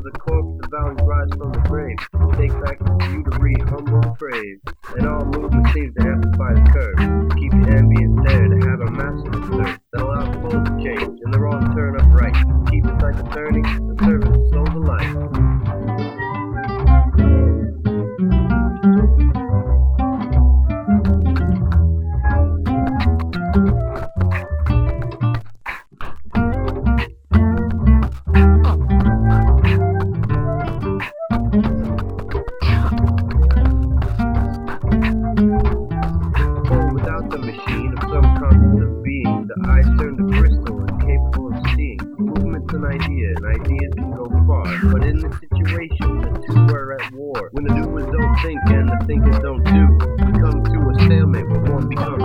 a corpse, the valleys rise from the grave. Take back to you to read humble praise. And all movement seems to amplify the curve. To keep the ambience there, to have a massive thirst that allows poles to change and the wrong turn up right. Keep the cycle turning, the service of souls alike. Without the machine of some constant of being, the eyes turn to crystal and capable of seeing. Movement's an idea, and ideas can go far. But in this situation, the two are at war. When the doers don't think and the thinkers don't do, we come to a stalemate where one becomes